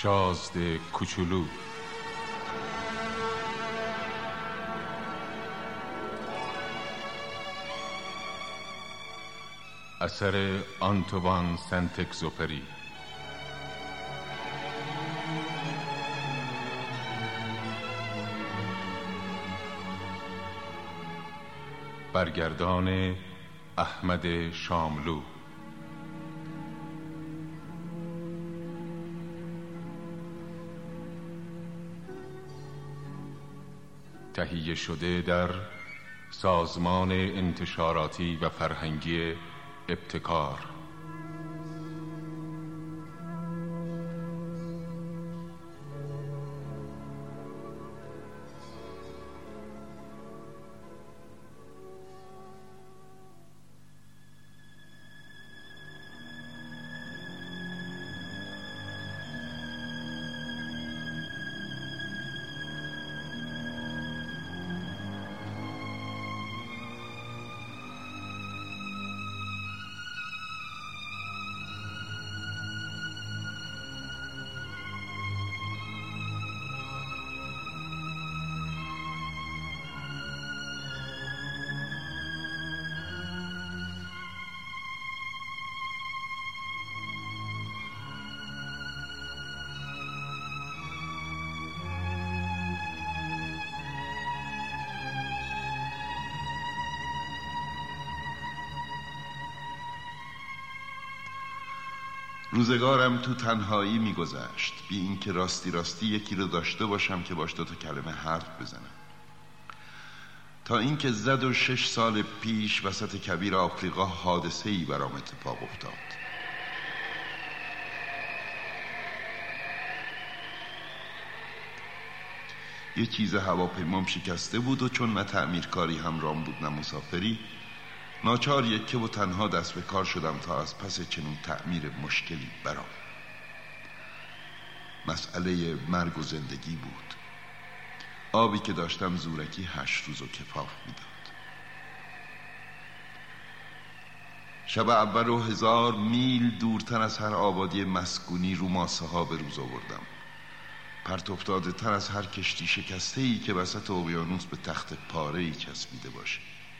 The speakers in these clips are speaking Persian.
شازده کوچولو. اثر آنتوان سنت اگزوپری. برگردان احمد شاملو. تهیه شده در سازمان انتشاراتی و فرهنگی ابتکار. روزگارم تو تنهایی میگذشت، بی اینکه راستی یکی رو داشته باشم که باش 2 کلمه حرف بزنم، تا اینکه زد و 6 سال پیش وسط کبیر آفریقا حادثه‌ای برام اتفاق افتاد. یه چیز هواپیمام شکسته بود و چون نه تعمیرکاری همراهم بود نه مسافری، ناچار یکه و تنها دست به کار شدم تا از پس چنین تعمیر مشکلی برام. مسئله مرگ و زندگی بود. آبی که داشتم زورکی 8 روز و کفاف میداد. شب اول رو 1000 میل دورتر از هر آبادی مسکونی رو ماسه ها به روز آوردم، پرت افتاده تر از هر کشتی شکسته ای که وسط اقیانوس به تخت پاره ای چسبیده باشه.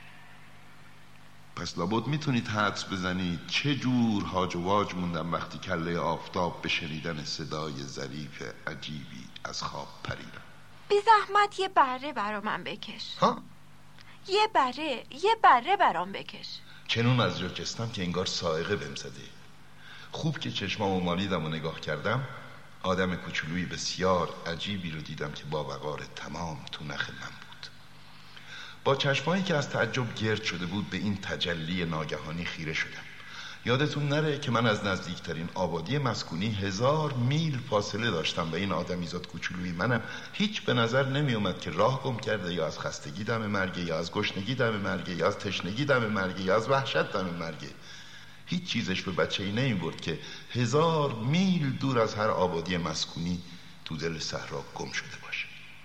پس لابد میتونید حدس بزنید چه جور هاج و واج موندم وقتی کله آفتاب به شنیدن صدای ظریف عجیبی از خواب پریدم. بی زحمت یه بره برا من بکش. ها؟ یه بره برام بکش. چنون از جا کستم که انگار سائقه بهم زده. خوب که چشمامو مالیدم و نگاه کردم، آدم کوچولوی بسیار عجیبی رو دیدم که با وقار تمام تو نخ من بود. با چشمایی که از تعجب گرد شده بود به این تجلی ناگهانی خیره شدم. یادتون نره که من از نزدیکترین آبادی مسکونی 1000 میل فاصله داشتم و این آدمیزاد کوچولوی منم هیچ به نظر نمی اومد که راه گم کرده، یا از خستگی دم مرگه، یا از گشنگی دم مرگه، یا از تشنگی دم مرگه، یا از وحشت دم مرگه. هیچ چیزش به بچه‌ای نمی برد که 1000 میل دور از هر آبادی مسکونی تو دل صحرا گم شده باشه.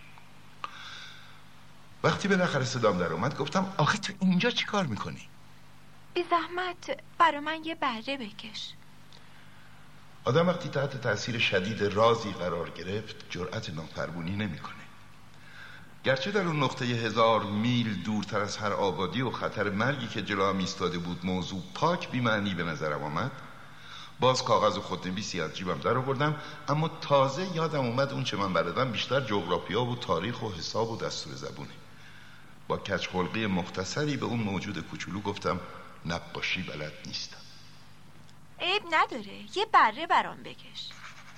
وقتی بالاخره صدام در اومد گفتم آخه تو اینجا چی کار میکنی؟ بی زحمت برا من یه بره بکش. آدم وقتی تحت تأثیر شدید رازی قرار گرفت جرأت نافرمونی نمیکنه. گرچه در اون نقطه 1000 میل دورتر از هر آبادی و خطر مرگی که جلوم ایستاده بود موضوع پاک بی معنی به نظرم آمد، باز کاغذ و خودنویسی از جیبم در آوردم، اما تازه یادم اومد اون چه من بلدم بیشتر جغرافیا و تاریخ و حساب و دستور زبونه. با کج خلقی مختصری به اون موجود کوچولو گفتم نقاشی بلد نیستم. عیب نداره، یه بره برام بکش.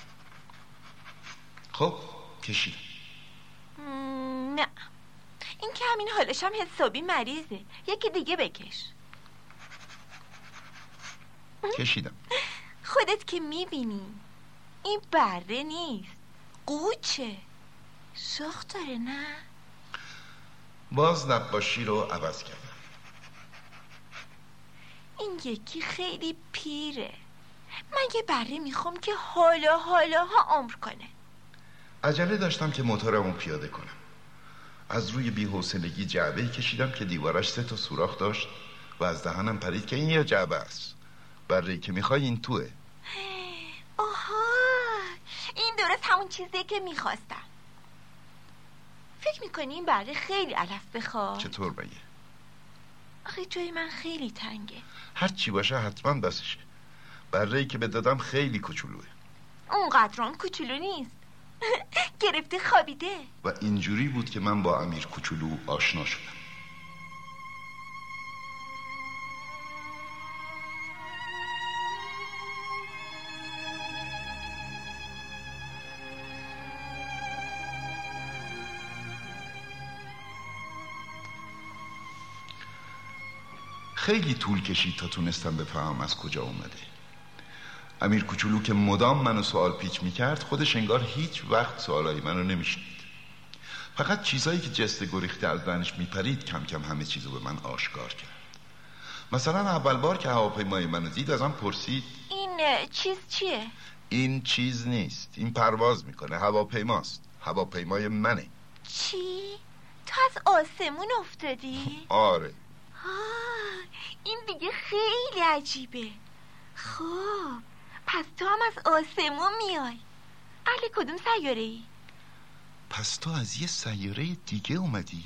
خب کشیدم. نه، این که همین حالش هم حسابی مریضه. یکی دیگه بکش. کشیدم. خودت که میبینی این بره نیست، قوچه. سوخت داره نه؟ باز نقاشی رو عوض کردم. این یکی خیلی پیره. من یه بره میخوام که حالاها عمر کنه. عجله داشتم که موتورمو پیاده کنم. از روی بی‌حوصلگی جعبه‌ای کشیدم که دیوارش 3 سوراخ داشت و از دهنم پرید که این یه جعبه است. بره‌ای که میخوای این توه. آها، این داره درست همون چیزیه که میخواستم. فکر میکنی این بره خیلی علف بخواد؟ چطور مگه؟ آخه جای من خیلی تنگه. هر چی باشه حتما بسشه. بره‌ای که به دادم خیلی کوچولوه. اونقدرام کوچولو نیست. گرفته خوابیده. و اینجوری بود که من با امیر کوچولو آشنا شدم. خیلی طول کشید تا تونستم بفهمم از کجا اومده. امیر کوچولو که مدام منو سوال پیچ میکرد، خودش انگار هیچ وقت سوالای منو نمیشنید. فقط چیزایی که جسته گریخته از دهنش میپرید کم کم همه چیزو به من آشکار کرد. مثلا اول بار که هواپیمای منو دید ازم پرسید این چیز چیه؟ این چیز نیست، این پرواز میکنه، هواپیماست، هواپیمای منه. چی؟ تو از آسمون افتادی؟ آره. این دیگه خیلی عجیبه. خب پس تو هم از آسمون میای. اهل کدوم سیاره ای؟ پس تو از یه سیاره دیگه اومدی؟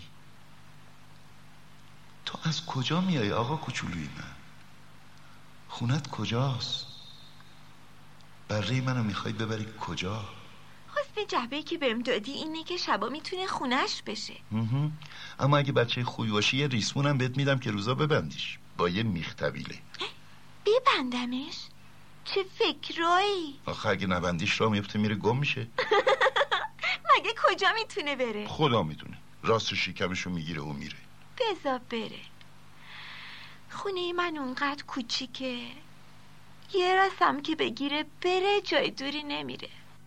تو از کجا میای آقا کوچولوی من؟ خونت کجاست؟ بره منو میخوای ببری کجا؟ حسن جعبه‌ای که بهم دادی اینه که شبا میتونه خونش بشه. اما اگه بچه خوبی باشی یه ریسمونم بهت میدم که روزا ببندیش با یه میخ طویله. ببندمش؟ چه فکرایی؟ آخه اگه نبندیش را میفته میره گم میشه. مگه کجا میتونه بره؟ خدا میدونه. راست شکمشو میگیره و میره. بذار بره. خونه من اونقدر کوچیکه، یه راستم که بگیره بره جای دوری نمیره.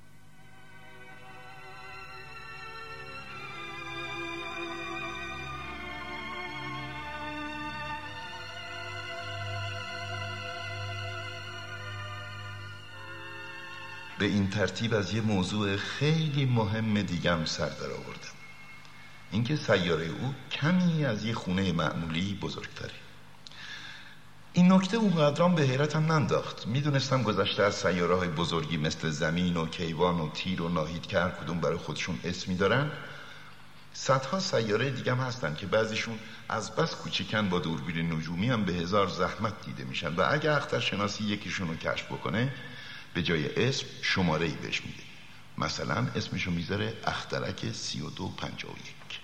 به این ترتیب از یه موضوع خیلی مهم دیگم سر در آوردم. اینکه سیاره او کمی از یه خونه معمولی بزرگتره. این نکته اونقدرام به حیرتم ننداخت. میدونستم گذشته از سیاره های بزرگی مثل زمین و کیوان و تیر و ناهیدکر کدوم برای خودشون اسمی دارن. صدها سیاره دیگم هستن که بعضیشون از بس کوچیکن با دوربین نجومی هم به هزار زحمت دیده میشن و اگه اخترشناسی یکیشون رو کشف بکنه به جای اسم شماره‌ای بهش میده. مثلا اسمشو میذاره اخترک 3251.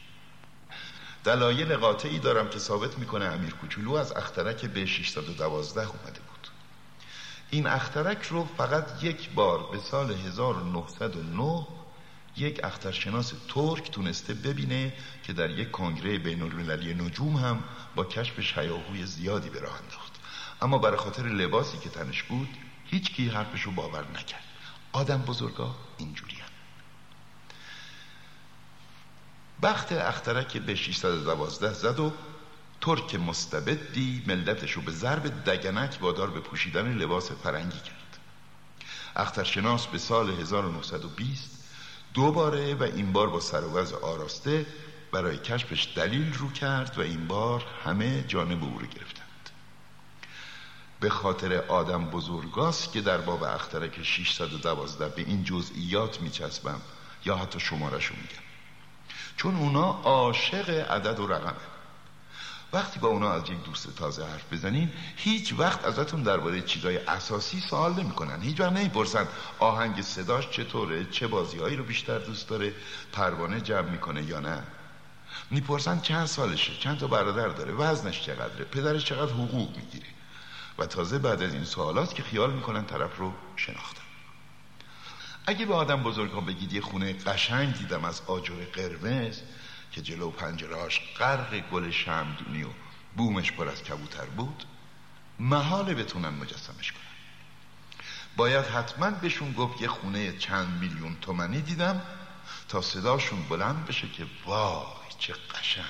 دلایل قاطعی دارم که ثابت میکنه امیر کوچولو از اخترک به 612 اومده بود. این اخترک رو فقط یک بار به سال 1909 یک اخترشناس ترک تونسته ببینه که در یک کنگره بین المللی نجوم هم با کشفش هیاهوی زیادی به راه انداخت. اما برای خاطر لباسی که تنش بود هیچ کی حرفشو باور نکرد. آدم بزرگا اینجوری هم. بخت اخترک به 612 زد و ترک مستبدی ملتشو به ضرب دگنک وادار به پوشیدن لباس فرنگی کرد. اخترشناس به سال 1920 دوباره و این بار با سر و وضع آراسته برای کشفش دلیل رو کرد و این بار همه جانب او رو گرفتند. به خاطر آدم بزرگاست که در باب اخترک 612 به این جزئیات میچسبم یا حتی شماره‌شو میگم، چون اونا عاشق عدد و رقمه. وقتی با اونا از یک دوست تازه حرف بزنین هیچ وقت ازتون درباره چیزای اساسی سوال نمیکنن. هیچ وقت نمیپرسن آهنگ صداش چطوره، چه بازیهایی رو بیشتر دوست داره، پروانه جمع میکنه یا نه. میپرسن چند سالشه، چند تا برادر داره، وزنش چقدره، پدرش چقدر حقوق میگیره. و تازه بعد از این سوالات که خیال میکنن طرف رو شناختن. اگه به آدم بزرگ ها بگید یه خونه قشنگ دیدم از آجر قرمز که جلو پنجرهاش غرق گل شمعدونی و بومش پر از کبوتر بود، محاله بتونن مجسمش کنن. باید حتما بهشون گفت یه خونه چند میلیون تومانی دیدم تا صداشون بلند بشه که وای چه قشنگ.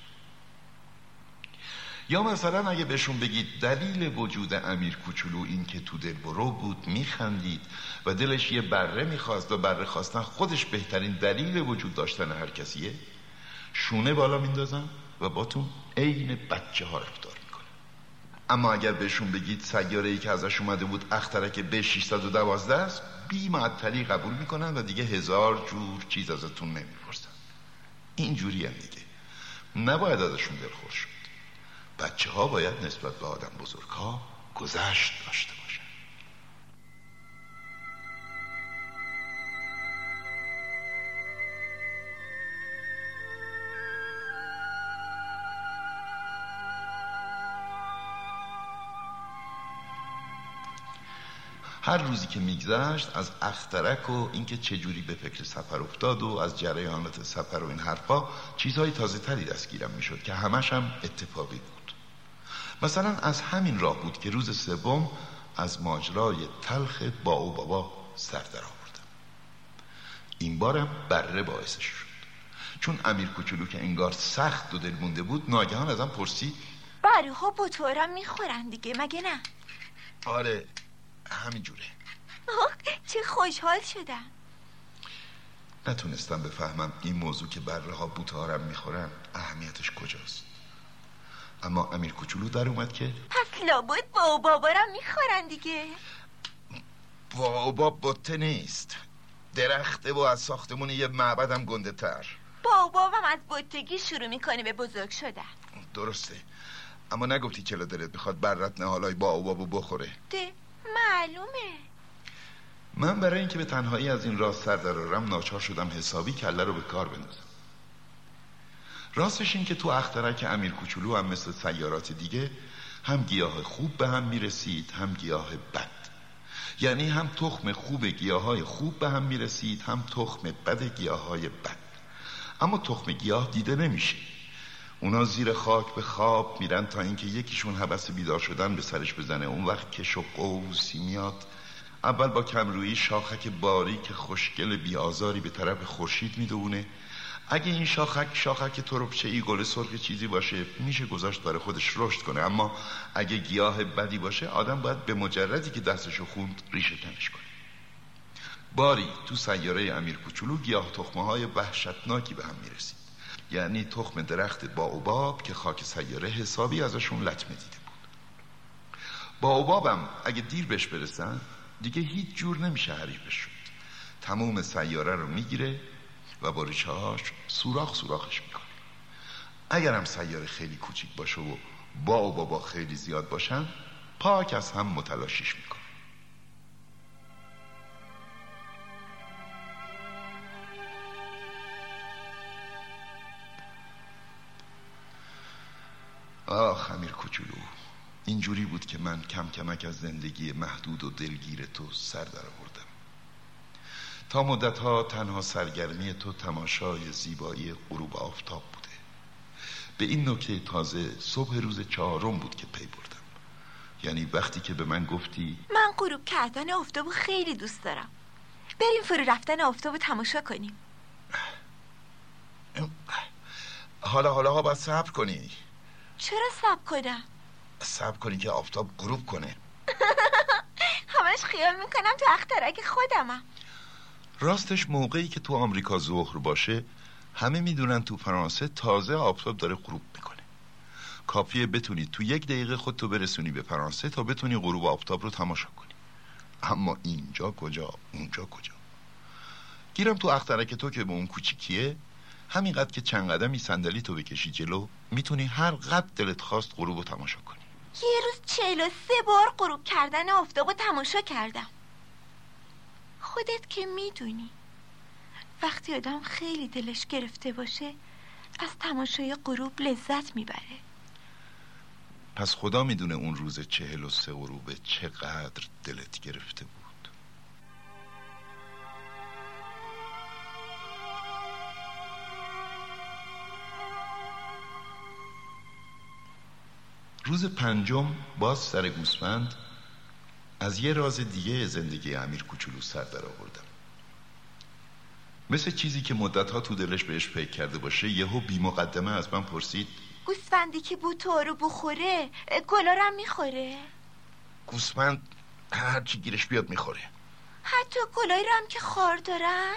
یا مثلا اگه بهشون بگید دلیل وجود امیر کوچولو این که تو دلبرو بود، میخندید و دلش یه بره میخواست و بره خواستن خودش بهترین دلیل وجود داشتن هر کسیه، شونه بالا میندازن و باتون عین بچه ها رفتار میکنن. اما اگر بهشون بگید سیاره‌ای که ازش اومده بود اخترک به 612 است، بی معطلی قبول میکنن و دیگه 1000 جور چیز ازتون نمیپرسن. اینجوری هم دیگه نباید ازشون دلخور شد. بچه ها باید نسبت به آدم بزرگ ها گذشت داشته باشن. هر روزی که میگذشت از اخترک و اینکه چجوری به فکر سفر افتاد و از جریانات سفر و این حرفا چیزهای تازه تری دستگیرم میشد که همش هم اتفاقی بود. مثلا از همین راه بود که روز سوم از ماجرای تلخ با و بابا سر در آوردم. این بارم بره باعثش شد، چون امیر کوچولو که انگار سخت و دل مونده بود ناگهان ازم پرسید بره ها بطورم میخورن دیگه مگه نه؟ آره همین جوره. چه خوشحال شدم. نتونستم بفهمم این موضوع که بره ها بوتهارم میخورن اهمیتش کجاست. اما امیر کوچولو در اومد که پس لابد با و بابارم میخورن دیگه. با و باب بطه نیست، درخته و از ساختمون یه معبدم گنده تر. با و بابم از بطگی شروع میکنه به بزرگ شدن. درسته، اما نگفتی چلا دلت بخواد برت نهالای با و بابو بخوره؟ ده معلومه. من برای اینکه به تنهایی از این راست سر درارم ناچار شدم حسابی کله رو به کار بندازم. راستش این که تو اخترک امیر کوچولو هم مثل سیارات دیگه هم گیاه خوب به هم میرسید هم گیاه بد. یعنی هم تخم خوب گیاهای خوب به هم میرسید هم تخم بد گیاهای بد. اما تخم گیاه دیده نمیشه. اونا زیر خاک به خواب میرن تا اینکه یکیشون هوس بیدار شدن به سرش بزنه. اون وقت کش و قوسی میاد. اول با کمرویی شاخک باریک خوشگل بیازاری به طرف خورشید میدونه. اگه این شاخک تربچه‌ای گل سرخ چیزی باشه میشه گذاشت برای خودش رشد کنه. اما اگه گیاه بدی باشه آدم باید به مجردی که دستشو خوند ریشه کنش کنه. باری تو سیاره امیر کوچولو گیاه تخمه‌های وحشتناکی به هم میرسید. یعنی تخم درخت باوباب که خاک سیاره حسابی ازشون لطمه دیده بود. باوبابم اگه دیر بهش برسن دیگه هیچ جور نمیشه حریفش شد. تموم سیاره رو میگیره و با ریشه‌هاش سوراخش میکنه. اگرم سیاره خیلی کوچیک باشه و باوبابا خیلی زیاد باشن پاک از هم متلاشیش میکنه. آخ امیر کوچولو، اینجوری بود که من کم کمک از زندگی محدود و دلگیر تو سر در آوردم. تا مدتها تنها سرگرمی تو تماشای زیبایی غروب آفتاب بوده. به این نکته تازه صبح روز 4 بود که پی بردم. یعنی وقتی که به من گفتی من غروب کردن آفتابو خیلی دوست دارم، بریم فرو رفتن آفتابو تماشا کنیم. حالا باید صبر کنی. چرا صبر کنم؟ صبر کنی که آفتاب غروب کنه. همش خیال میکنم تو اخترک خودمم. راستش موقعی که تو آمریکا ظهر باشه همه میدونن تو فرانسه تازه آفتاب داره غروب میکنه. کافیه بتونی تو 1 دقیقه خودتو برسونی به فرانسه تا بتونی غروب آفتاب رو تماشا کنی. اما اینجا کجا اونجا کجا. گیرم تو اخترک تو که به اون کوچیکیه، همینقدر که چند قدمی صندلی تو بکشی جلو میتونی هر قدر دلت خواست غروب رو تماشا کنی. یه روز 43 بار غروب کردن آفتاب رو تماشا کردم. خودت که میدونی وقتی آدم خیلی دلش گرفته باشه از تماشای غروب لذت میبره. پس خدا میدونه اون روز 43 غروبه چقدر دلت گرفته بود. روز 5 باز سر گوسفند از یه راز دیگه زندگی امیر کوچولو سر در آوردم. مثل چیزی که مدتها تو دلش بهش فکر کرده باشه یهو بی مقدمه از من پرسید گوسفندی که بوتو رو بخوره گلارم میخوره؟ گوسفند هر چی گیرش بیاد میخوره، حتی گلایی رو هم که خار دارن؟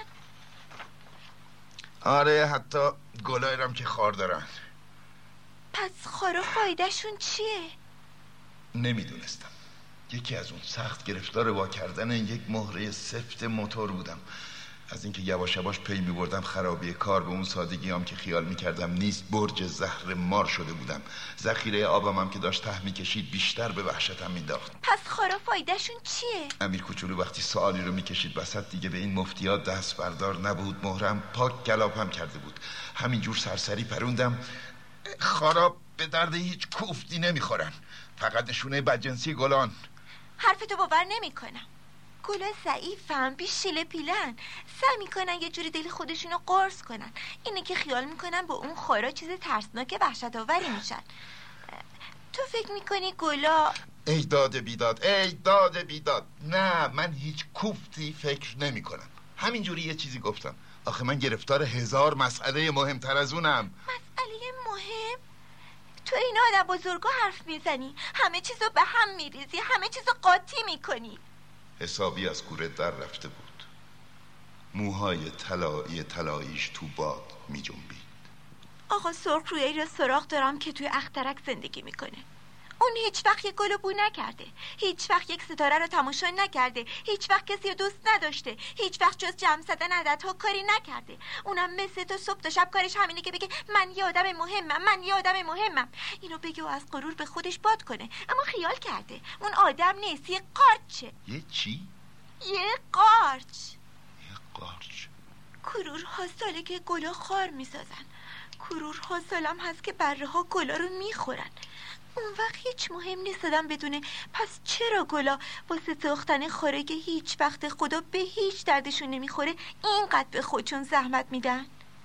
آره حتی گلایی رو هم که خار دارن. پس خارا فایدهشون چیه؟ نمیدونستم. یکی از اون سخت گرفتار وا کردن یک مهره سفت موتور بودم. از اینکه یواش یواش پی می‌بردم خرابی کار به اون سادگیام که خیال می‌کردم نیست، برج زهر مار شده بودم. ذخیره آبم هم که داشت ته می‌کشید بیشتر به وحشتم مینداخت. پس خارا فایدهشون چیه؟ امیر کوچولو وقتی سوالی رو می‌کشید وسط دیگه به این مفتیات دست بردار نبود. مهرم پاک گلاپم کرده بود. همینجور سرسری پروندم: خارا به درد هیچ کوفتی نمیخورن، فقط نشونه بدجنسی گلان. حرفتو باور نمی‌کنم. گلا ضعیفن، بی شیله پیلن، سعی میکنن یه جوری دل خودشونو قرص کنن. اینه که خیال میکنن با اون خارا چیز ترسناک وحشت آوری میشن. تو فکر میکنی گلا؟ ای داد بیداد، ای داد بیداد. نه، من هیچ کوفتی فکر نمی کنم. همینجوری یه چیزی گفتم. آخه من گرفتار 1000 مسئله مهمتر از اونم. مسئله مهم؟ تو این آدم بزرگا حرف میزنی، همه چیزو به هم میریزی، همه چیزو قاطی میکنی. حسابی از کوره در رفته بود. موهای طلاییش تو باد می جنبید. آقا سرخرویی را سراغ دارم که توی اخترک زندگی میکنه. اون هیچ وقت یک گلو بو نکرده، هیچ وقت یک ستاره رو تماشا نکرده، هیچ وقت کسی رو دوست نداشته، هیچ وقت جز جمع زدن عددها کاری نکرده. اونم مثل تو صبح تا شب کارش همینه که بگه من یه آدم مهمم، من یه آدم مهمم. اینو بگه و از غرور به خودش باد کنه، اما خیال کرده اون آدم نیست، یه قارچه. یه چی؟ یه قارچ. یه قارچ. کرورها ساله که گلا خار میسازن، کرورها سالم هست که بره ها گلا رو میخورن. اون وقت هیچ مهم نیست آدم بدونه پس چرا گلا واسه ساختن خاره که هیچ وقت خدا به هیچ دردشون نمیخوره اینقدر به خودشون زحمت میدن.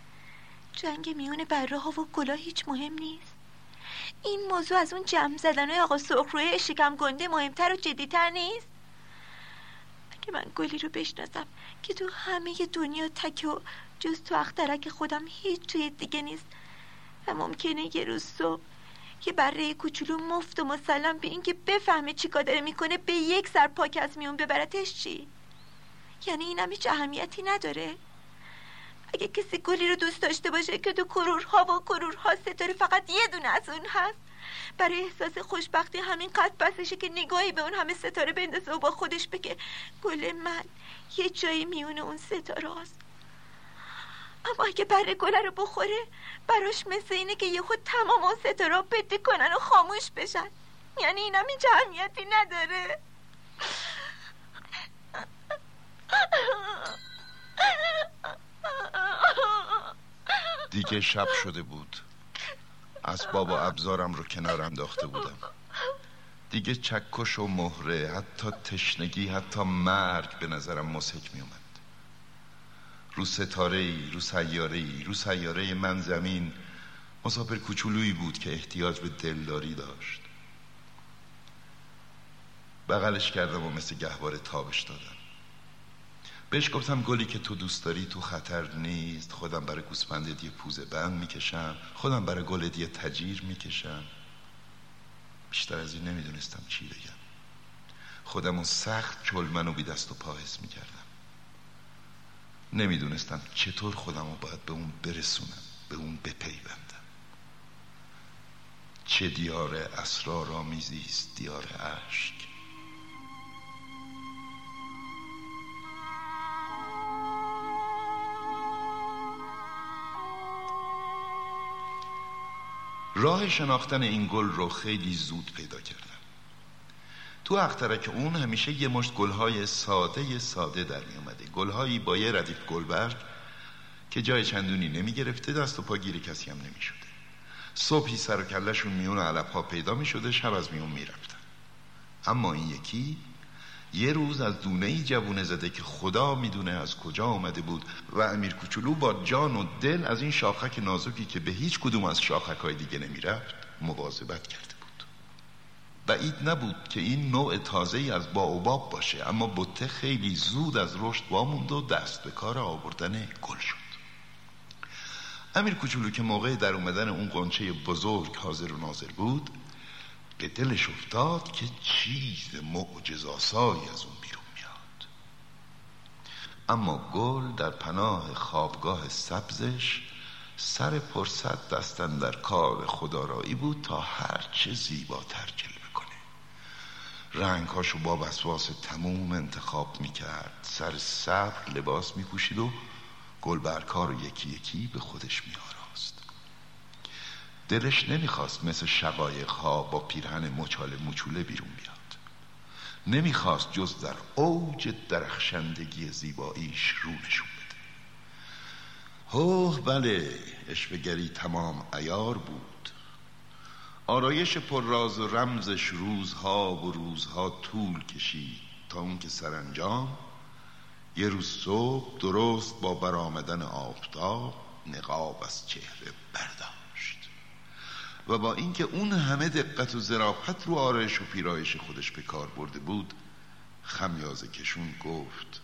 جنگ میون بره ها و گلا هیچ مهم نیست. این موضوع از اون جمع زدنهای آقا سرخروی شکم گنده مهمتر و جدیتر نیست؟ اگه من گلی رو بشناسم که تو همه دنیا تکه و جز تو اخترک خودم هیچ جای دیگه نیست و ممکنه یه روز صبح یه بره کوچولو مفت و مسلم به این که بفهمه چی کار داره میکنه به یک سر پاک از میون ببرتش، چی؟ یعنی اینم هیچ اهمیتی نداره؟ اگه کسی گلی رو دوست داشته باشه که تو کرورها و کرورها ستاره فقط یه دونه از اون هست، برای احساس خوشبختی همین قد بسشه که نگاهی به اون همه ستاره بندازه و با خودش بگه گل من یه جایی میون اون ستاره هست. اما اگه بره گله رو بخوره براش مثل اینه که یه خود تمام اون ستاره بده کنن و خاموش بشن. یعنی اینم هیچ اهمیتی نداره. دیگه شب شده بود. اسباب و ابزارم رو کنار انداخته بودم. دیگه چکش و مهره، حتی تشنگی، حتی مرگ به نظرم مسحک می اومد. رو ستاره‌ای، رو سیاره‌ای، رو سیاره من زمین مسافر کوچولویی بود که احتیاج به دلداری داشت. بغلش کردم و مثل گهواره تابش دادم. بهش گفتم گلی که تو دوست داری تو خطر نیست. خودم برای گوسفندت یه پوزه بند میکشم، خودم برای گلت یه تجیر میکشم. بیشتر از این نمیدونستم چی بگم. خودمو سخت چلمن و بی دست و پا حس میکردم. نمیدونستم چطور خودمو باید به اون برسونم، به اون بپیوندم. چه دیار اسرارآمیزی است دیار اشک. راه شناختن این گل رو خیلی زود پیدا کردم. تو اخترک اون همیشه یه مشت گلهای ساده در می اومده. گلهایی با یه ردیف گلبرگ که جای چندونی نمی گرفته، دست و پا گیر کسی هم نمی شده. صبحی سر و کلشون میون علفها پیدا می شده، شب از میون می رفتن. اما این یکی یه روز از دونه‌ای جوونه زده که خدا میدونه از کجا آمده بود و امیر کوچولو با جان و دل از این شاخک نازکی که به هیچ کدوم از شاخک‌های دیگه نمیرفت مواظبت کرده بود. بعید نبود که این نوع تازه‌ای از باوباب باشه، اما بته خیلی زود از رشد واموند و دست به کار آوردن گل شد. امیر کوچولو که موقع در اومدن اون غنچه بزرگ حاضر و ناظر بود، به دلش افتاد که چیز معجزه‌آسایی از اون بیرون میاد. اما گل در پناه خوابگاه سبزش سر پرصد دستن در کار خودآرایی بود تا هرچه زیباتر جلوه کنه. رنگهاشو با وسواس تموم انتخاب میکرد، سر صبر لباس میپوشید و گلبرگ‌ها رو یکی یکی به خودش میآراست. دلش نمیخواست مثل شقایق‌ها با پیرهن مچاله مچوله بیرون بیاد. نمیخواست جز در اوج درخشندگی زیباییش رو نشون بده. بله، عشوه‌گری تمام عیار بود. آرایش پر راز و رمزش روزها و روزها طول کشید تا اون که سرانجام یه روز صبح درست با برآمدن آفتاب نقاب از چهره برداشت و با اینکه اون همه دقت و ظرافت رو آرایش و پیرایش خودش به کار برده بود، خمیازه کشون گفت: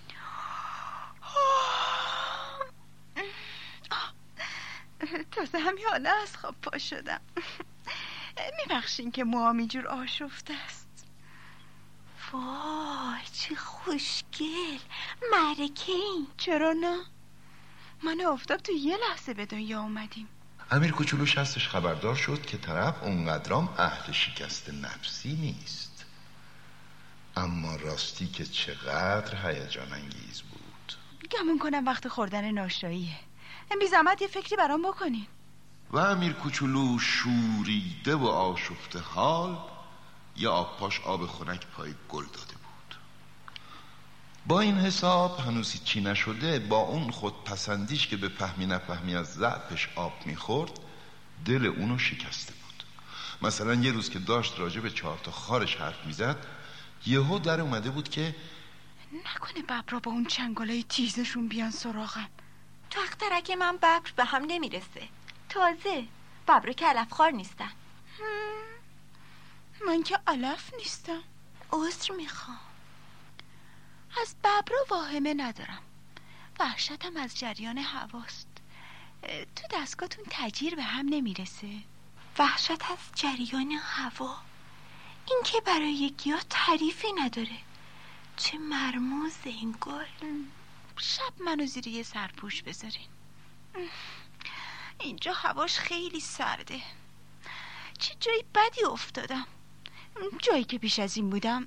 تازه همین حالا از خواب پا شدم. میبخشین که موهام اینجور آشفته است. وای چه خوشگل، معرکه این. چرا نه؟ من آفتاب تو یه لحظه به دنیا اومدیم. امیر کوچولو شستش خبردار شد که طرف اونقدرام اهل شکست نفسی نیست، اما راستی که چقدر هیجان انگیز بود. گمون کنم وقت خوردن ناشتاییه. بی زحمت یه فکری برام بکنین. و امیر کوچولو شوریده و آشفته حال یه آبپاش آب خنک پای گل داده بود. با این حساب هنوز چی نشده، با اون خودپسندیش که به فهمی نفهمی از ضعفش آب میخورد، دل اونو شکسته بود. مثلا یه روز که داشت راجع به 4 تا خارش حرف میزد، یهو در اومده بود که نکنه ببرا با اون چنگالای تیزشون بیان سراغم. تو اخترک من ببر به هم نمیرسه. تازه ببرا که علف خار نیستن. من که علف نیستم. عذر میخوام. از ببرا واهمه ندارم، وحشتم از جریان هواست. تو دستگاهتون تجیر به هم نمیرسه؟ وحشت از جریان هوا؟ این که برای گیاه تعریفی نداره. چه مرموز این گل. شب منو زیر یه سرپوش بذارین. اینجا هواش خیلی سرده. چه جایی بدی افتادم. جایی که پیش از این بودم.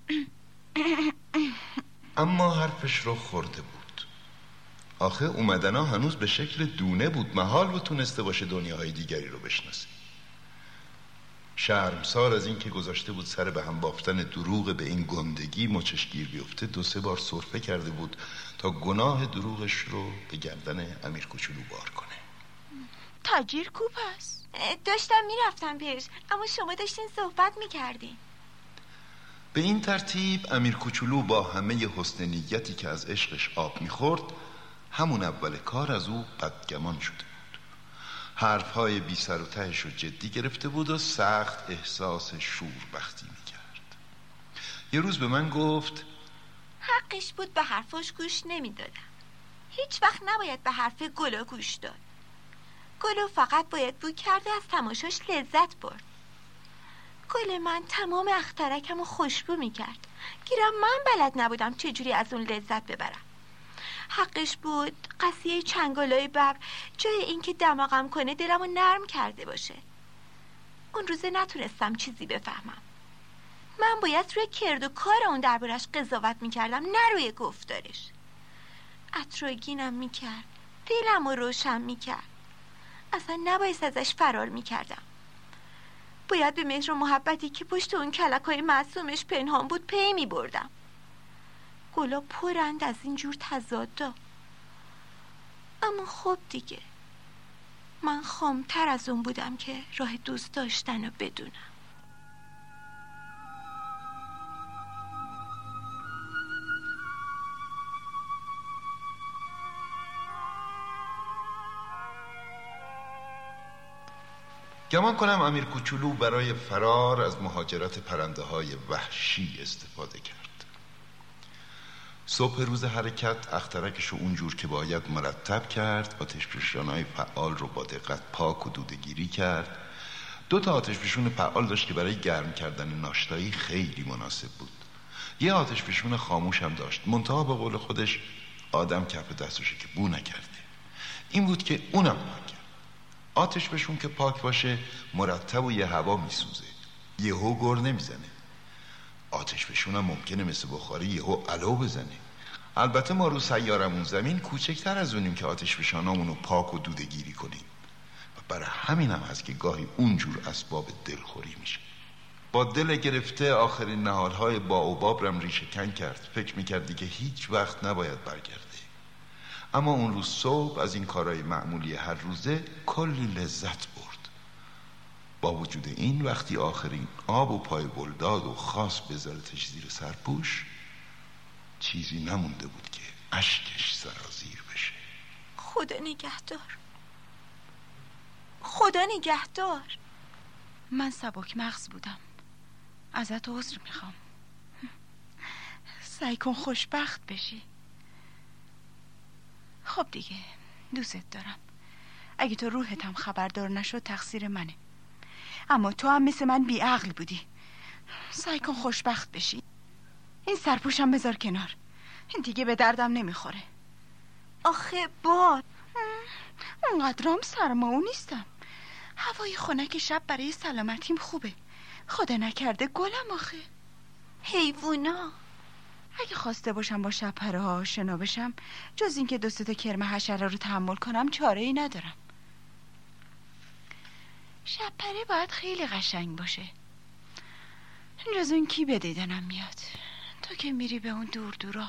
اما حرفش رو خورده بود. آخه اومدنا هنوز به شکل دونه بود، محال بود تونسته باشه دنیاهای دیگری رو بشناسه. شرمسار از این که گذاشته بود سر به هم بافتن دروغ به این گندگی مچش گیر بیفته، 2-3 بار سرفه کرده بود تا گناه دروغش رو به گردن امیر کوچولو بار کنه. تاجیر کو پس؟ داشتم میرفتم پیش، اما شما داشتین صحبت میکردین. به این ترتیب امیر کوچولو با همه حسن نیتی که از عشقش آب میخورد، همون اول کار از او بدگمان شده بود. حرفهای بی سر و تهش رو جدی گرفته بود و سخت احساس شوربختی میکرد. یه روز به من گفت حقش بود به حرفاش گوش نمیدادم. هیچ وقت نباید به حرف گلو گوش داد. گلو فقط باید بو کرده از تماشاش لذت برد. گل من تمام اخترکم رو خوشبو میکرد. گیرم من بلد نبودم چجوری از اون لذت ببرم. حقش بود قضیه چنگالای ببر جای اینکه دماغم کنه دلمو نرم کرده باشه. اون روزه نتونستم چیزی بفهمم. من باید روی کرد و کار اون دربارش قضاوت میکردم، نه روی گفتارش. عطرگینم میکرد، دلمو روشن میکرد. اصلا نباید ازش فرار میکردم. باید به مهر و محبتی که پشت اون کلکای معصومش پنهان بود پی میبردم. گلا پرند از اینجور تضادا. اما خب دیگه، من خامتر از اون بودم که راه دوست داشتن رو بدونم. گمان کنم امیر کوچولو برای فرار از مهاجرت پرنده های وحشی استفاده کرد. صبح روز حرکت اخترکش رو اونجور که باید مرتب کرد، آتشفشان‌های فعال رو با دقت پاک و دوده‌گیری کرد. 2 تا آتشفشون فعال داشت که برای گرم کردن ناشتایی خیلی مناسب بود. یه آتشفشون خاموش هم داشت، منتها به قول خودش آدم کف دستشه که بو نکرده. این بود که اونم پاک کرد. آتشفشون که پاک باشه مرتب و یه هوا میسوزه، یهو گر نمیزنه. آتش فشونم ممکنه مثل بخاری یهو علو بزنه. البته ما رو سیارمون زمین کوچکتر از اونیم که آتش فشانامونو پاک و دوده‌گیری کنیم و برای همین هم هست که گاهی اونجور اسباب دلخوری میشه. با دل گرفته آخرین نهالهای باوباب رم ریشه کن کرد. فکر میکردی که هیچ وقت نباید برگرده، اما اون روز صبح از این کارهای معمولی هر روزه کلی لذت برد. با وجود این وقتی آخرین آب و پای گل داد و خواست بذارتش زیر سرپوش، چیزی نمونده بود که اشکش سرازیر بشه. خدا نگهدار، خدا نگهدار. من سبک مغز بودم، ازت عذر میخوام. سعی کن خوشبخت بشی. خب دیگه، دوست دارم. اگه تو روحت هم خبردار نشد تقصیر منه، اما تو هم مثل من بیعقل بودی. سعی کن خوشبخت بشی. این سرپوشم بذار کنار، این دیگه به دردم نمیخوره. آخه باد اونقدرام سرماو نیستم. هوای خنک شب برای سلامتیم خوبه. خدا نکرده گلم آخه. حیوونا اگه خواسته باشم با شب‌پره ها آشنا بشم، جز این که 2 تا کرم حشره رو تحمل کنم چاره ای ندارم. شب‌پره باید خیلی قشنگ باشه. جز اون کی به دیدنم میاد؟ تو که میری به اون دور دورا.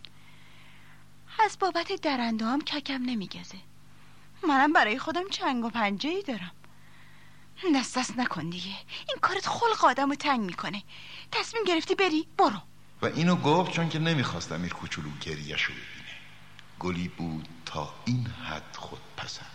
از بابت درنده هم ککم نمیگزه. منم برای خودم چنگ و پنجه ای دارم. دست نکن دیگه، این کارت خلق آدمو تنگ میکنه. تصمیم گرفتی بری، برو. و اینو گفت چون که نمیخواست امیر کوچولو گریه‌شو ببینه. گلی بود تا این حد خود پسند.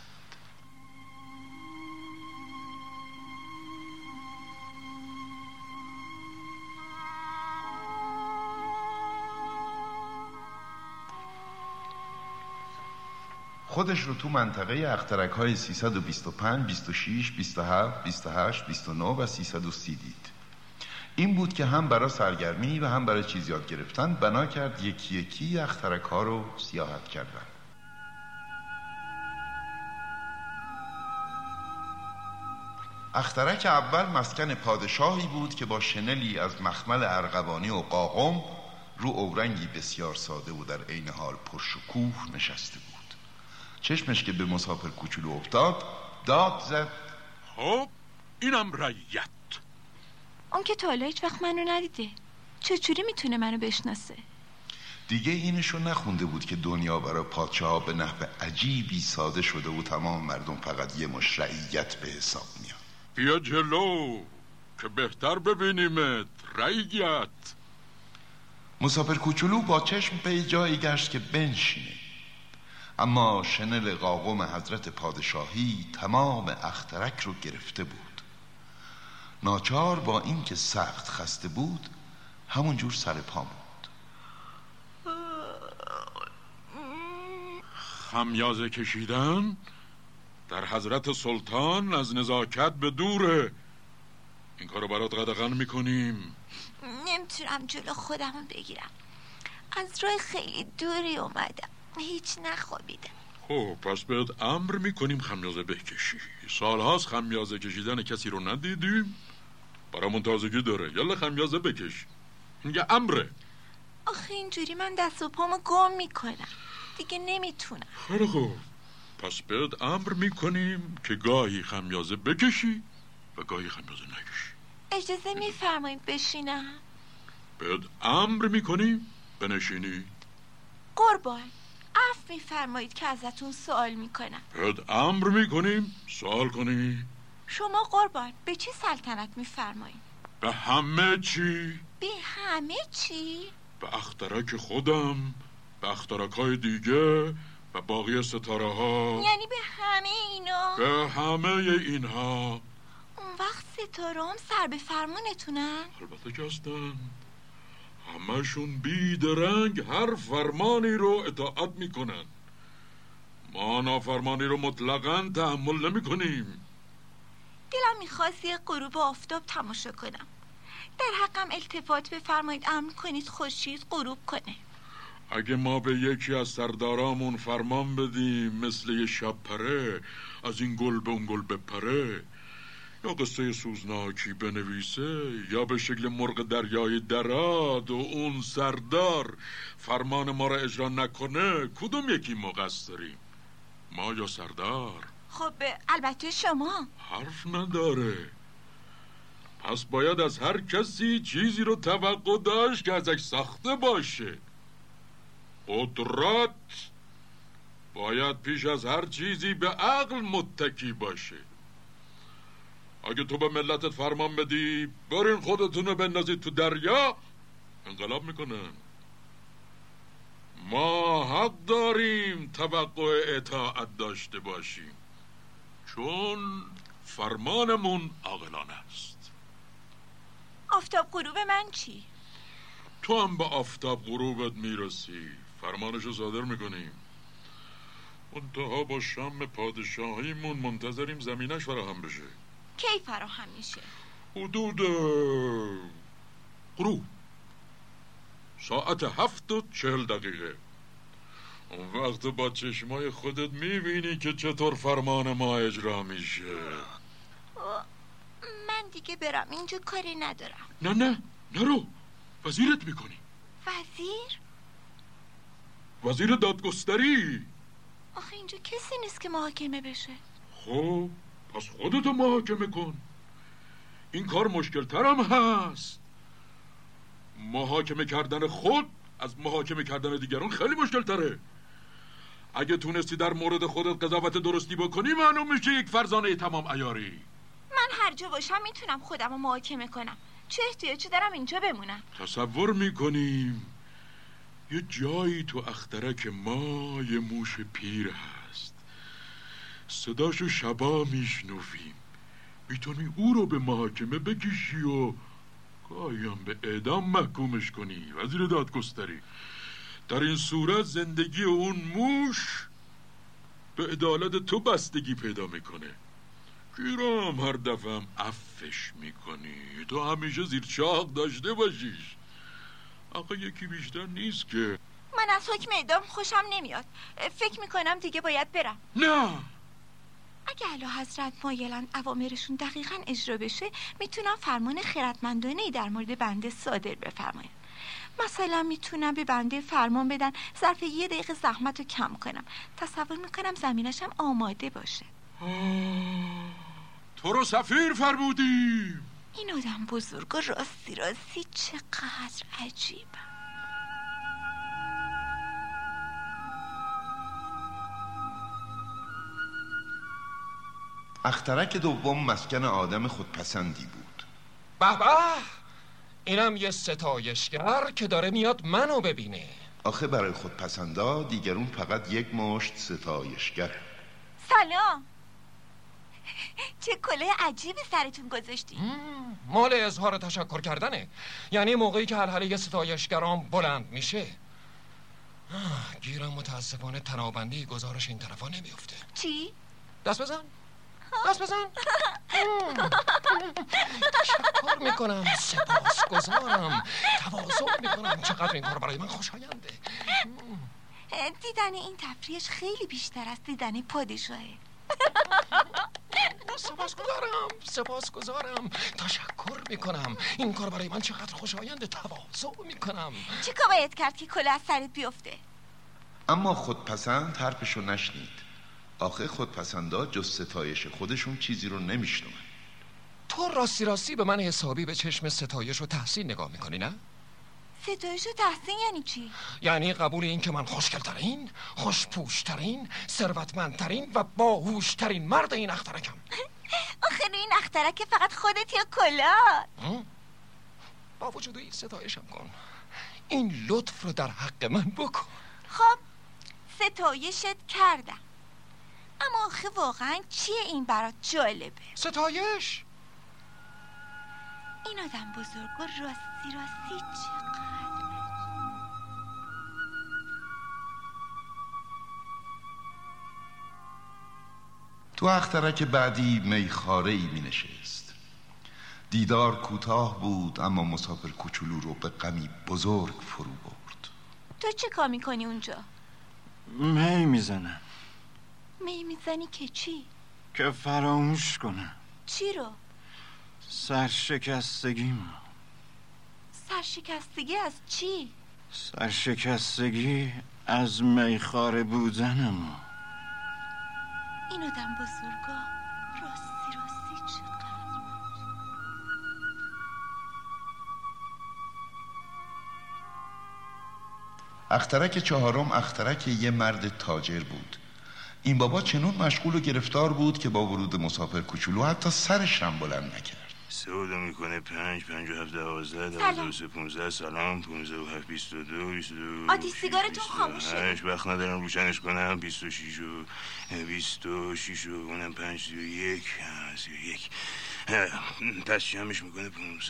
خودش رو تو منطقه اخترک‌های 325، 26، 27، 28، 29 و 330 دید. این بود که هم برای سرگرمی و هم برای چیز یاد گرفتن بنا کرد یکی یکی اخترک‌ها رو سیاحت کردن. اخترک اول مسکن پادشاهی بود که با شنلی از مخمل ارغوانی و قاقم رو اورنگی بسیار ساده و در عین حال پرشکوه نشسته بود. چشمش که به مسافر کوچولو افتاد داد زد: خب اینم رعیت. اون که تا حالا هیچ وقت منو ندیده، چجوری میتونه منو بشناسه؟ دیگه اینشو نخونده بود که دنیا برای پادشاه ها به نحو عجیبی ساده شده و تمام مردم فقط یه مش رعیت به حساب میاد. بیا جلو که بهتر ببینیمت رعیت. مسافر کوچولو با چشم به جایی گشت که بنشینه، اما شنل قاقم حضرت پادشاهی تمام اخترک رو گرفته بود. ناچار با این که سخت خسته بود همونجور سر پا بود. خمیازه کشیدن در حضرت سلطان از نزاکت به دوره. این کارو برات قدغن میکنیم. نمیتونم جلو خودمو بگیرم، از راه خیلی دوری اومدم، هیچ نخوابیدم. خب پس بهت امر میکنیم خمیازه بکشی. سالهاست خمیازه کشیدن کسی رو ندیدیم، برامون تازگی داره. یالا خمیازه بکش، میگه امره. آخه اینجوری من دست و پامو گم میکنم، دیگه نمیتونم. خیلی خوب، پس بهت امر میکنیم که گاهی خمیازه بکشی و گاهی خمیازه نکشی. اجازه میفرمایید بشینم؟ بهت امر میکنیم بنشینی. قربان عفو میفرمایید که ازتون سوال میکنم. بهت امر میکنیم سوال کنی. شما قربان به چی سلطنت میفرمایید؟ به همه چی. به همه چی؟ به اخترک خودم، به اخترک‌های دیگه و باقی ستاره ها. یعنی به همه اینا؟ به همه اینها. اون وقت ستاره هم سر به فرمانتونن؟ البته که هستن، همشون بیدرنگ هر فرمانی رو اطاعت میکنن. ما نافرمانی رو مطلقاً تحمل نمی کنیم. دلم میخواست یه غروب آفتاب تماشا کنم. در حقم التفات بفرمایید، امر کنید خورشید غروب کنه. اگه ما به یکی از سردارامون فرمان بدیم مثل یه شب پره از این گل به اون گل بپره، یا قصه سوزناکی بنویسه یا به شکل مرغ دریای دراد و اون سردار فرمان ما را اجرا نکنه، کدوم یکی مقصریم؟ ما یا سردار؟ خب البته شما. حرف نداره. پس باید از هر کسی چیزی رو توقع داشت که ازش ساخته باشه. قدرت باید پیش از هر چیزی به عقل متکی باشه. اگه تو به ملتت فرمان بدی برین خودتونو بندازید تو دریا، انقلاب میکنن. ما حق داریم توقع اطاعت داشته باشیم، چون فرمانمون عاقلانه است. آفتاب غروب من چی؟ تو هم به آفتاب غروبت میرسی، فرمانشو صادر میکنیم. منتها با شم پادشاهیمون منتظریم زمینش فراهم بشه. کی فراهم میشه؟ حدود غروب ساعت 7:40. اون وقت با چشمای خودت میبینی که چطور فرمان ما اجرا میشه. من دیگه برم، اینجا کاری ندارم. نه نرو، وزیرت میکنی. وزیر دادگستری. آخه اینجا کسی نیست که محاکمه بشه. خب پس خودتو محاکمه کن. این کار مشکل ترم هست. محاکمه کردن خود از محاکمه کردن دیگران خیلی مشکل تره. اگه تونستی در مورد خودت قضاوت درستی بکنی معلوم میشه یک فرزانه تمام عیاری. من هر جا باشم میتونم خودم رو محاکمه کنم. چه احتیاجی دارم اینجا بمونم؟ تصور میکنیم یه جایی تو اخترک ما یه موش پیر هست، صداشو شبا میشنویم. میتونی او رو به محاکمه بکشی و گاهی هم به اعدام محکومش کنی وزیر دادگستری. در این صورت زندگی اون موش به عدالت تو بستگی پیدا میکنه. گیرم هر دفعه هم عفش میکنی. تو همیشه زیر چاق داشته باشیش. آقا یکی بیشتر نیست که. من از حکم اعدام خوشم نمیاد. فکر میکنم دیگه باید برم. نه، اگه اعلی حضرت مایلن اوامرشون دقیقاً اجرا بشه میتونم فرمان خردمندانه‌ای در مورد بنده صادر بفرمایم. مثلا میتونم به بنده فرمان بدن ظرف 1 دقیقه زحمت رو کم کنم. تصور میکنم زمینشم آماده باشه. تو رو سفیر فرمودیم. این آدم بزرگ و راستی چقدر عجیبه. اخترک دوم مسکن آدم خودپسندی بود. به به، اینم یه ستایشگر که داره میاد منو ببینه. آخه برای خودپسندا دیگرون فقط یک مشت ستایشگر. سلام. چه کلاه عجیبی سرتون گذاشتی. مال اظهار تشکر کردنه. یعنی موقعی که هلهله ستایشگران بلند میشه. گیرم متاسفانه تنابندی گزارش این طرفا نمیفته. چی؟ دست بزن. تشکر میکنم، سپاسگزارم، تواضع میکنم. چقدر این کار برای من خوشاینده. دیدن این تفریحش خیلی بیشتر از دیدن پادشاهه. سپاسگزارم، تشکر میکنم. این کار برای من چقدر خوشاینده، تواضع میکنم. چی کار باید کرد که کلاه از سرت بیفته؟ اما خودپسند حرفشو نشنید. آخه خودپسندا جز ستایش خودشون چیزی رو نمیشنون. تو راستی به من حسابی به چشم ستایش و تحسین نگاه میکنی نه؟ ستایش و تحسین یعنی چی؟ یعنی قبول این که من خوشگلترین، خوشپوشترین، ثروتمندترین و باهوشترین مرد این اخترکم. آخه این اخترک فقط خودت یا کلاه؟ با وجود این ستایشم کن. این لطف رو در حق من بکن. خب ستایشت کردم، اما آخه واقعا چیه این برات جالبه؟ ستایش؟ این آدم بزرگ و راستی چقدر. تو اخترک بعدی میخاره‌ای می نشست. دیدار کوتاه بود اما مسافر کوچولو رو به غمی بزرگ فرو برد. تو چه کار میکنی اونجا؟ می میزنی که چی؟ که فراموش کنم. چی رو؟ سرشکستگیم. سرشکستگی از چی؟ سرشکستگی از میخواره بودنم. این آدم بزرگا راستی چقدر. اخترک چهارم اخترک یه مرد تاجر بود. این بابا چنون مشغول و گرفتار بود که با ورود مسافر کوچولو حتی سرش هم بلند نکرد. سودا میکنه 5 5 و 7 12 12 3 15 سلام 15 و 7 22 22 آتیش سیگارتون خاموشه. وقت ندارم روشنش کنم. 26 و 26 و اونم 5 31 31 پس جمعش میکنه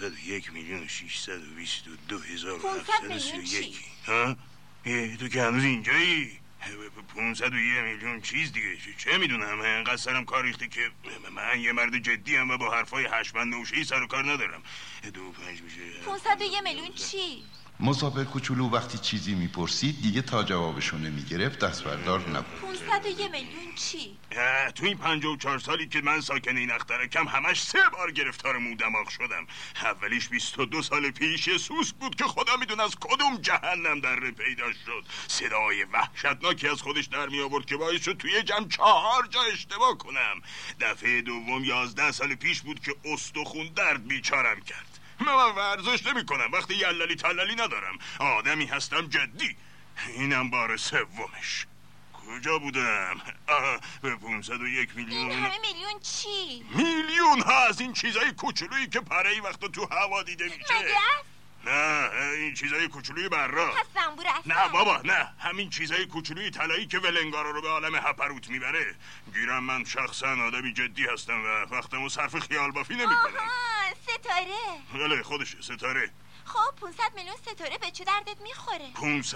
501,622,731. ها؟ تو که هنوز اینجایی؟ 501 میلیون چیز دیگه. چه میدونم، انقدر سرم کار ریخته که من یه مرد جدی ام و با حرفای هشمند نوشه‌ای سر و کار ندارم. 2 5 میشه 501 میلیون چی؟ مسافر کوچولو وقتی چیزی میپرسید دیگه تا جوابشو نمیگرفت دست بردار نبود. 501 میلیون چی؟ تو این 54 سالی که من ساکن این اخترکم همش 3 بار گرفتار مودماغ شدم. اولیش 22 سال پیش یه سوسک بود که خدا میدونه از کدوم جهنم در پیدا شد. صدای وحشتناکی از خودش در می آورد که باعث شد توی جمع 4 جا اشتباه کنم. دفعه دوم 11 سال پیش بود که استخون درد بیچارم کرد. من ورزش نمی کنم، وقتی یللی تللی ندارم، آدمی هستم جدی. اینم بار سومش. کجا بودم؟ به 501 میلیون. این همه میلیون چی؟ میلیون ها از این چیزای کوچولویی که پرهی وقتا تو هوا دیده میشه. مگه؟ نه این چیزای کوچولوی برا. پس زنبور اصلا. نه بابا نه، همین چیزای کوچولوی طلایی که ولنگارا رو به عالم هپروت میبره. گیرم من شخصا آدمی جدی هستم و وقتمو صرف خیال بافی نمیکنم. آها ستاره. بله خودشه ستاره. خب 500 میلیون ستاره به چه دردت میخوره؟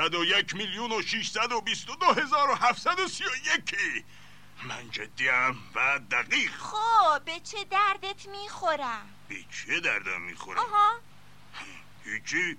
501,622,731. من جدیم و دقیق. خب به چه دردت میخورم؟ به چه دردم میخورم؟ آها هیچی،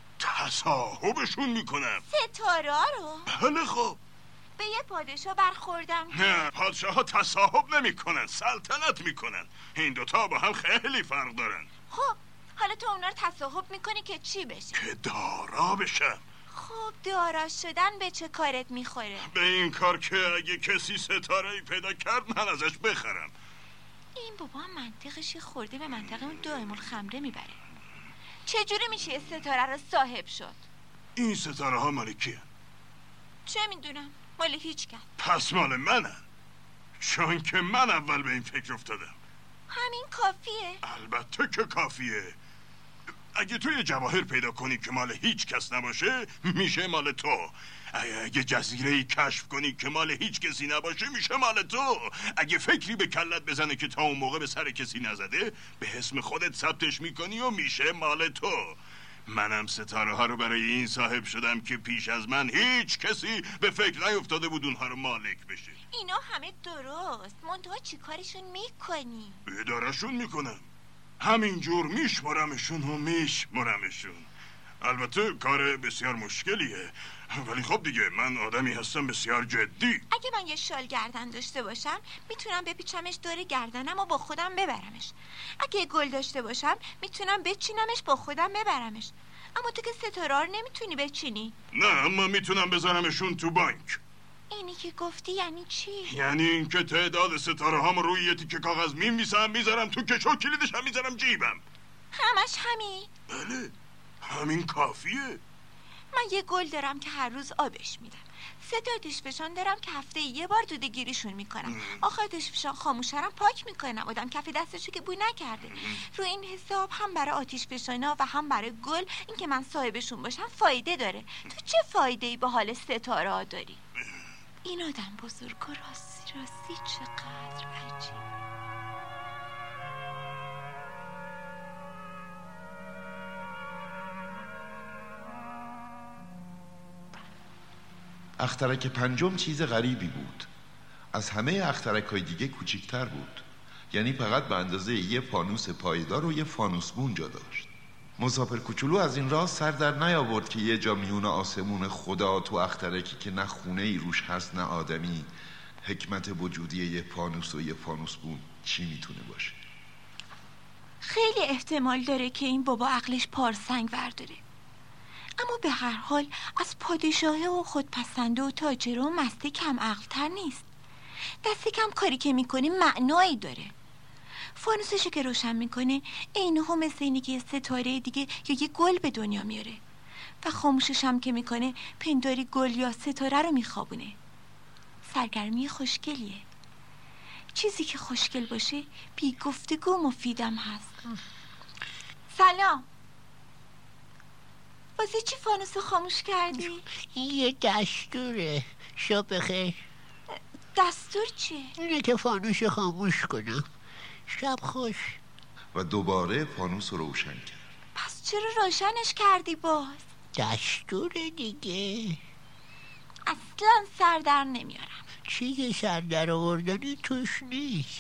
تصاحبشون میکنم. ستاره رو؟ بله خب. به یه پادشاه برخوردم. نه پادشاه ها تصاحب نمیکنن، سلطنت میکنن. این دوتا با هم خیلی فرق دارن. خب حالا تو اونا رو تصاحب میکنی که چی بشه؟ که دارا بشم. خب دارا شدن به چه کارت میخوره؟ به این کار که اگه کسی ستاره‌ای پیدا کرد من ازش بخرم. این بابا منطقش خورده به منطقه اون دائم الخمره میبره. چجوری میشه یه ستاره رو صاحب شد؟ این ستاره ها مال کیه؟ چه میدونم، مال هیچ کس. پس مال منن، چون که من اول به این فکر افتادم. همین کافیه؟ البته که کافیه. اگه تو یه جواهر پیدا کنی که مال هیچ کس نباشه میشه مال تو. اگه جزیره‌ای کشف کنی که مال هیچ کسی نباشه میشه مال تو. اگه فکری به کلت بزنه که تا اون موقع به سر کسی نزده به اسم خودت ثبتش میکنی و میشه مال تو. منم ستاره ها رو برای این صاحب شدم که پیش از من هیچ کسی به فکر نیفتاده بود اونها رو مالک بشه. اینا همه درست، منتها چی کارشون میکنی؟ ادارهشون میکنم، همینجور میشمرمشون و میشمرمشون. البته کار بسیار مشکلیه، ولی خب دیگه من آدمی هستم بسیار جدی. اگه من یه شال گردن داشته باشم میتونم بپیچمش دور گردنم و با خودم ببرمش. اگه گل داشته باشم میتونم بچینمش با خودم ببرمش. اما تو که ستاره رو نمیتونی بچینی. نه اما میتونم بذارمشون تو بانک. اینی که گفتی یعنی چی؟ یعنی اینکه تعداد ستاره هامو روی یه تیکه کاغذ میمیسم میذارم تو کشو و کلیدش هم میذارم جیبم. همش همین؟ بله همین کافیه. من یه گل دارم که هر روز آبش میدم. 3 تا آتیشفشان دارم که هفته یه بار دوده گیریشون میکنم. آخر آتیشفشان خاموشرم پاک میکنم، آدم کف دستشو که بوی نکرده. رو این حساب هم برای آتیشفشانا و هم برای گل این که من صاحبشون باشم فایده داره. تو چه فایده‌ای به حال ستاره ها داری؟ این آدم بزرگ و راستی چقدر عجیب. اخترک پنجم چیز غریبی بود. از همه اخترک‌های دیگه کوچیک‌تر بود. یعنی فقط به اندازه یه فانوس پایدار و یه فانوسبون جا داشت. مسافر کوچولو از این راه سر در نیاورد که یه جا میون آسمون خدا تو اخترکی که نه خونه ای روش هست نه آدمی، حکمت وجودی یه فانوس و یه فانوسبون چی میتونه باشه. خیلی احتمال داره که این بابا عقلش پارسنگ ورداره، اما به هر حال از پادشاهه و خودپسنده و تاجره و مسته کم عقل‌تر نیست. دست کم کاری که میکنه معنایی داره. فانوسشو که روشن میکنه اینها مثل اینه که ستاره دیگه یا یه گل به دنیا میاره و خاموشش هم که میکنه پنداری گل یا ستاره رو میخوابونه. سرگرمی خوشگلیه. چیزی که خوشگل باشه بی گفتگو مفیدم هست. سلام. واسه چی فانوسو خاموش کردی؟ این یه دستوره. شب بخیر. دستور چیه؟ اینه که فانوس خاموش کنم. شب خوش. و دوباره فانوس رو روشن کرد. پس چرا روشنش کردی باز؟ دستوره دیگه. اصلا سر در نمیارم. چیزی سر در آوردنی توش نیست.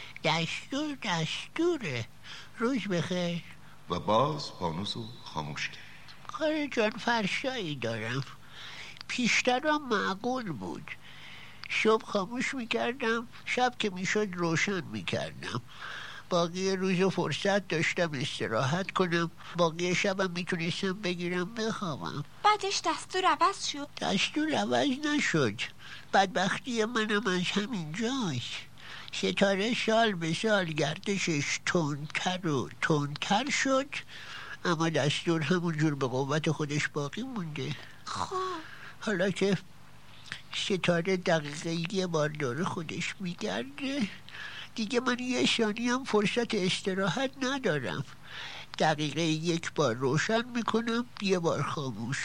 دستوره. روز بخیر. و باز فانوس رو خاموش کرد. کار جان فرشایی دارم. پیشترم معقول بود. صبح خاموش میکردم، شب که میشد روشن میکردم. باقی روز فرصت داشتم استراحت کنم، باقی شبم میتونستم بگیرم بخوابم. بعدش دستور عوض شد؟ دستور عوض نشد. بدبختی منم از همین جاست. ستاره سال به سال گردشش تندتر و تندتر شد، اما دستور همونجور به قوت خودش باقی مونده. خب حالا که ستاره دقیقه یه بار دور خودش میگرده، دیگه من یه ثانیه هم فرصت استراحت ندارم. دقیقه یک بار روشن میکنم، یه بار خاموش.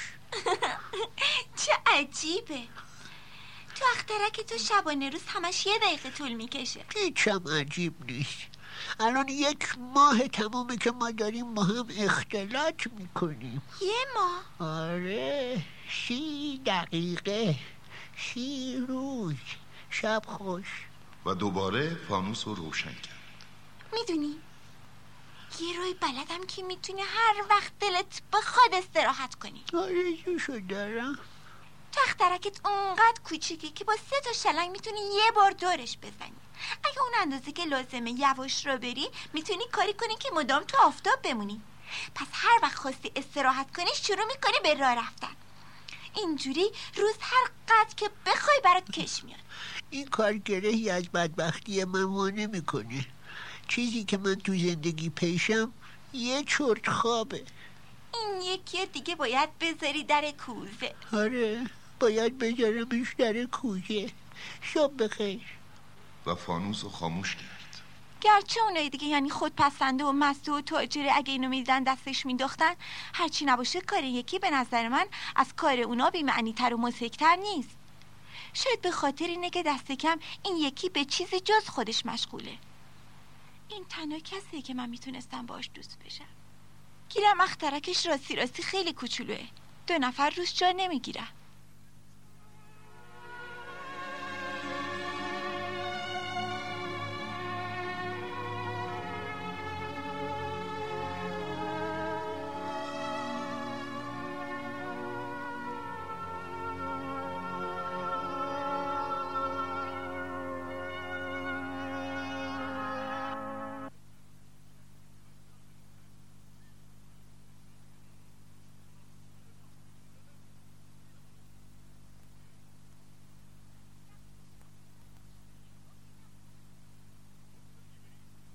چه عجیبه. تو اخترک تو شبانه روز همش 1 دقیقه طول میکشه. هیچم عجیب نیست. الان 1 ماه تمومه که ما داریم با هم اختلاط میکنیم. 1 ماه؟ آره، 30 دقیقه، 30 روز. شب خوش. و دوباره فانوس رو روشن کرد. میدونی یه روی بلدم که میتونی هر وقت دلت بخواد استراحت کنی. آرزوشو دارم. تو اخترکت اونقدر کوچیکی که با 3 تا شلنگ میتونی یه بار دورش بزنی. اگه اون اندازه که لازمه یواش رو بری، میتونی کاری کنی که مدام تو آفتاب بمونی. پس هر وقت خواستی استراحت کنی شروع میکنی به راه رفتن. اینجوری روز هر قدر که بخوای برات کش میاد. این کار گرهی از بدبختی من وانه میکنه. چیزی که من تو زندگی پیشم یه چرت خوابه. این یکی دیگه باید بذاری در کوزه. آره، باید بذارمش در کوزه. شب بخیر. و فانوس رو خاموش کرد. گرچه اونای دیگه یعنی خودپسنده و مسته و تاجره اگه اینو میدن دستش مینداختن، هرچی نباشه کار یکی به نظر من از کار اونا بی‌معنی تر و مضحک‌تر نیست. شاید به خاطر اینه که دست کم این یکی به چیزی جز خودش مشغوله. این تنها کسیه که من میتونستم باش دوست بشم. گیرم اخترکش راستی خیلی کوچولوه. 2 نفر روش جا نمیگیرن.